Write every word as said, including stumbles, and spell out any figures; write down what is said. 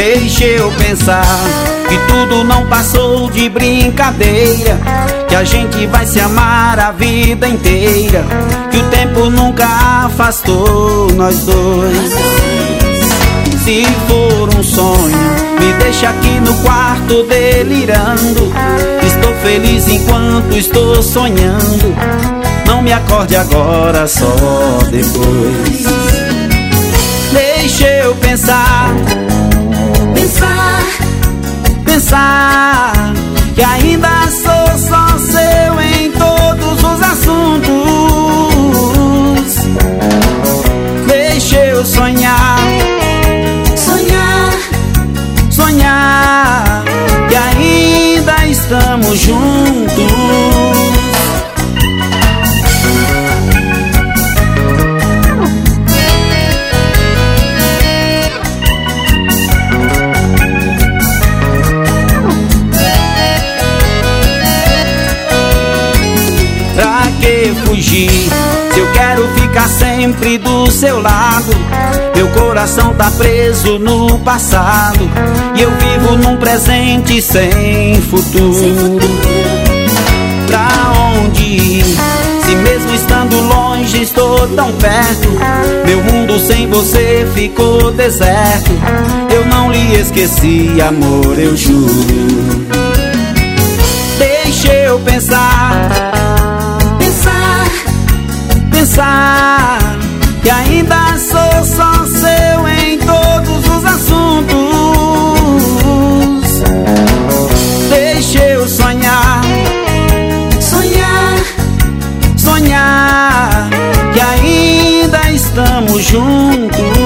Deixa eu pensar que tudo não passou de brincadeira, que a gente vai se amar a vida inteira, que o tempo nunca afastou nós dois. Se for um sonho, me deixa aqui no quarto delirando. Estou feliz enquanto estou sonhando. Não me acorde agora, só depois. Deixa eu pensar, Pensar, pensar que ainda sou só seu em todos os assuntos. Deixa eu sonhar, sonhar, sonhar que ainda estamos juntos. Pra que fugir, se eu quero ficar sempre do seu lado? Meu coração tá preso no passado e eu vivo num presente sem futuro. Pra onde ir, se mesmo estando longe estou tão perto? Meu mundo sem você ficou deserto. Eu não lhe esqueci, amor, eu juro. Deixa eu pensar, pensar que ainda sou só seu em todos os assuntos. Deixa eu sonhar, sonhar, sonhar que ainda estamos juntos.